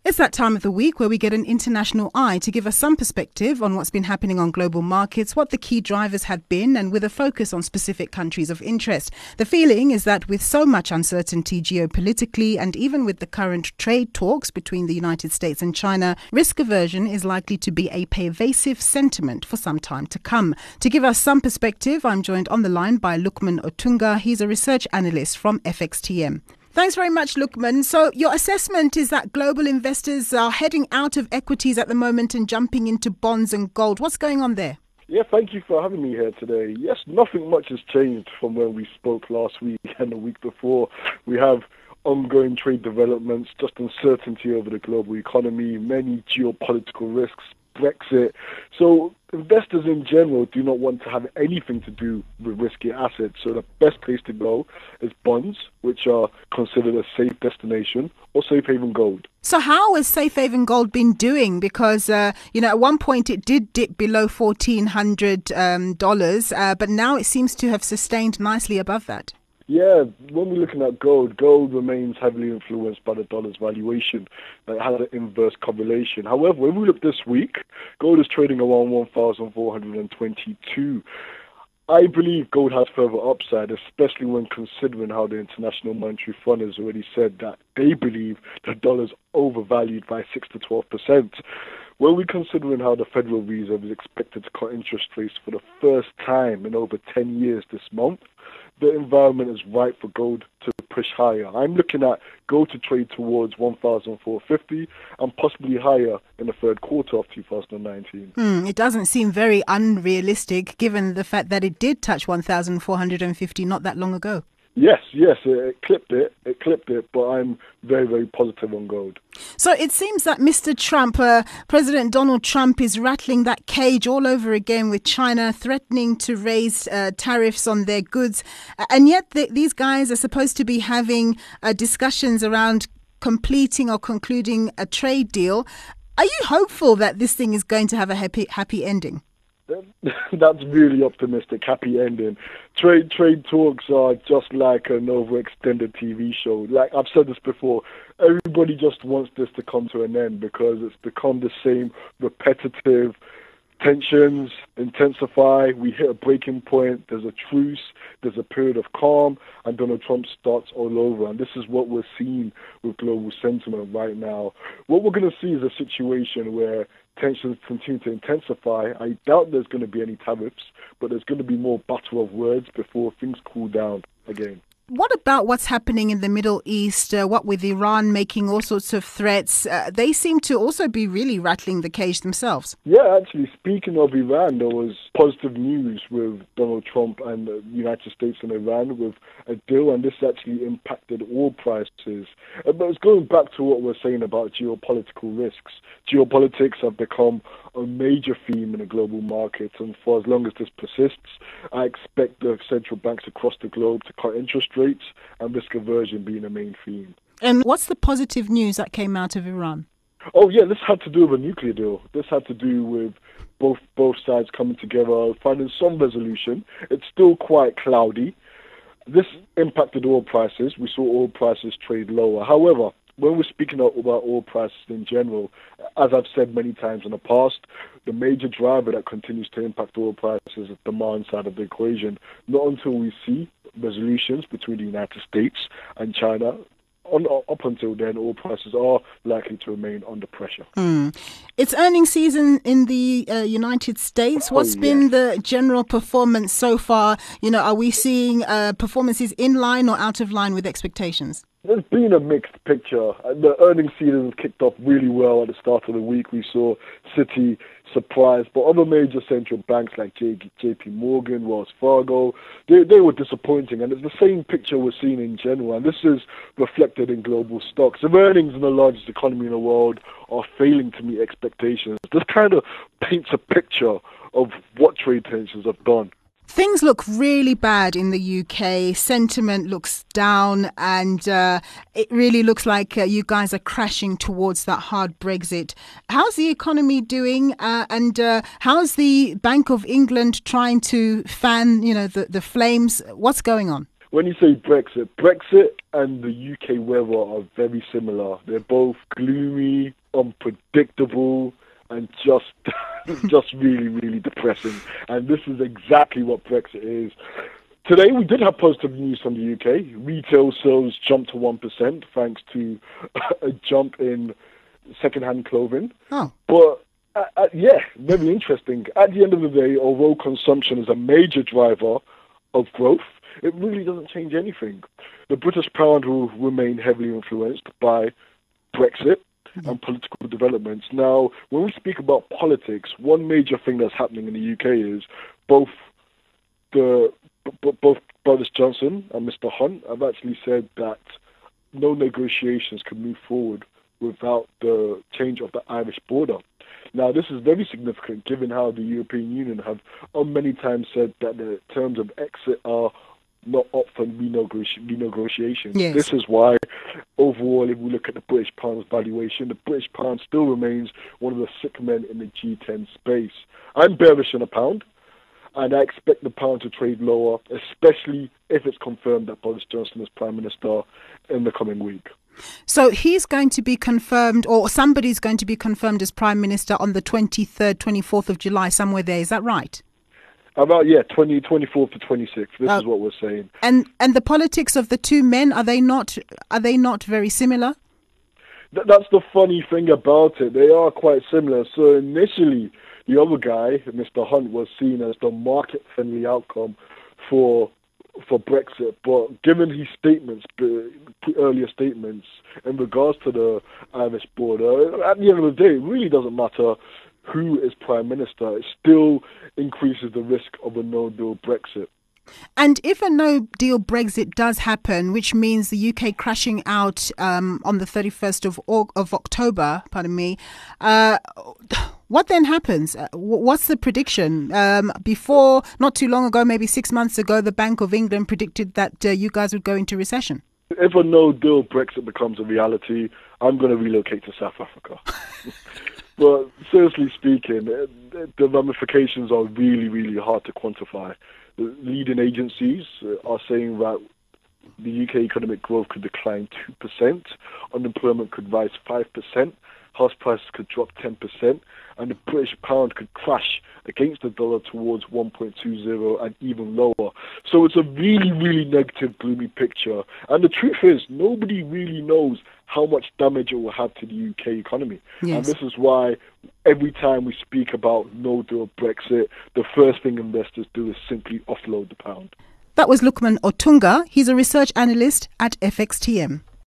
It's that time of the week where we get an international eye to give us some perspective on what's been happening on global markets, what the key drivers have been, and with a focus on specific countries of interest. The feeling is that with so much uncertainty geopolitically and even with the current trade talks between the United States and China, risk aversion is likely to be a pervasive sentiment for some time to come. To give us some perspective, I'm joined on the line by Lukman Otunga. He's a research analyst from FXTM. Thanks very much, Lukman. So your assessment is that global investors are heading out of equities at the moment and jumping into bonds and gold. What's going on there? Yeah, thank you for having me here today. Yes, nothing much has changed from when we spoke last week and the week before. We have ongoing trade developments, just uncertainty over the global economy, many geopolitical risks, Brexit. So investors in general do not want to have anything to do with risky assets. So the best place to go is bonds, which are considered a safe destination, or safe haven gold. So how has safe haven gold been doing? Because, at one point it did dip below $1,400, but now it seems to have sustained nicely above that. Yeah, when we're looking at gold remains heavily influenced by the dollar's valuation. It has an inverse correlation. However, when we look this week, gold is trading around 1,422. I believe gold has further upside, especially when considering how the International Monetary Fund has already said that they believe the dollar's overvalued by 6 to 12%. When we're considering how the Federal Reserve is expected to cut interest rates for the first time in over 10 years this month, the environment is right for gold to push higher. I'm looking at gold to trade towards 1,450 and possibly higher in the third quarter of 2019. It doesn't seem very unrealistic given the fact that it did touch 1,450 not that long ago. Yes, it clipped it, but I'm very, very positive on gold. So it seems that Mr. Trump, President Donald Trump, is rattling that cage all over again with China, threatening to raise tariffs on their goods. And yet these guys are supposed to be having discussions around completing or concluding a trade deal. Are you hopeful that this thing is going to have a happy ending? That's really optimistic, happy ending. Trade talks are just like an overextended TV show. Like I've said this before, everybody just wants this to come to an end because it's become the same repetitive tensions intensify, we hit a breaking point, there's a truce, there's a period of calm, and Donald Trump starts all over. And this is what we're seeing with global sentiment right now. What we're going to see is a situation where tensions continue to intensify. I doubt there's going to be any tariffs, but there's going to be more battle of words before things cool down again. What about what's happening in the Middle East? What with Iran making all sorts of threats? They seem to also be really rattling the cage themselves. Yeah, actually, speaking of Iran, there was positive news with Donald Trump and the United States and Iran with a deal, and this actually impacted oil prices. But it's going back to what we're saying about geopolitical risks. Geopolitics have become a major theme in the global markets, and for as long as this persists, I expect the central banks across the globe to cut interest rates and risk aversion being a main theme. And what's the positive news that came out of Iran? Oh yeah, this had to do with a nuclear deal. This had to do with both sides coming together, finding some resolution. It's still quite cloudy. This impacted oil prices. We saw oil prices trade lower. However, when we're speaking about oil prices in general, as I've said many times in the past, the major driver that continues to impact oil prices is the demand side of the equation. Not until we see resolutions between the United States and China, up until then, oil prices are likely to remain under pressure. It's earnings season in the United States. What's been the general performance so far? Are we seeing performances in line or out of line with expectations? There's been a mixed picture. The earnings season kicked off really well at the start of the week. We saw Citi surprise, but other major central banks like JP Morgan, Wells Fargo, they were disappointing. And it's the same picture we're seeing in general. And this is reflected in global stocks. If earnings in the largest economy in the world are failing to meet expectations, this kind of paints a picture of what trade tensions have done. Things look really bad in the UK. Sentiment looks down, and it really looks like you guys are crashing towards that hard Brexit. How's the economy doing? And how's the Bank of England trying to fan, the flames? What's going on? when you say Brexit and the UK weather are very similar. They're both gloomy, unpredictable, and just really, really depressing. And this is exactly what Brexit is. Today, we did have positive news from the UK. Retail sales jumped to 1% thanks to a jump in second-hand clothing. Oh. But, yeah, very interesting. At the end of the day, although consumption is a major driver of growth, it really doesn't change anything. The British pound will remain heavily influenced by Brexit and political developments. Now, when we speak about politics, one major thing that's happening in the UK is both Boris Johnson and Mr. Hunt have actually said that no negotiations can move forward without the change of the Irish border. Now, this is very significant given how the European Union have many times said that the terms of exit are not up for renegotiation. Yes. This is why, overall, if we look at the British pound's valuation, the British pound still remains one of the sick men in the G10 space. I'm bearish on the pound, and I expect the pound to trade lower, especially if it's confirmed that Boris Johnson is Prime Minister in the coming week. So he's going to be confirmed, or somebody's going to be confirmed as Prime Minister on the 23rd, 24th of July, somewhere there. Is that right? About, 24th to 26th. This is what we're saying. And the politics of the two men, are they not very similar? That's the funny thing about it. They are quite similar. So initially, the other guy, Mr. Hunt, was seen as the market-friendly outcome for Brexit. But given his statements, earlier statements, in regards to the Irish border, at the end of the day, it really doesn't matter who is Prime Minister. It still increases the risk of a no-deal Brexit. And if a no-deal Brexit does happen, which means the UK crashing out on the 31st of October, what then happens? What's the prediction? Before, not too long ago, maybe 6 months ago, the Bank of England predicted that you guys would go into recession. If a no-deal Brexit becomes a reality, I'm going to relocate to South Africa. But seriously speaking, the ramifications are really, really hard to quantify. The leading agencies are saying that the UK economic growth could decline 2%, unemployment could rise 5%, house prices could drop 10%, and the British pound could crash against the dollar towards 1.20 and even lower. So it's a really, really negative, gloomy picture. And the truth is, nobody really knows how much damage it will have to the UK economy. Yes. And this is why every time we speak about no-deal Brexit, the first thing investors do is simply offload the pound. That was Lukman Otunga. He's a research analyst at FXTM.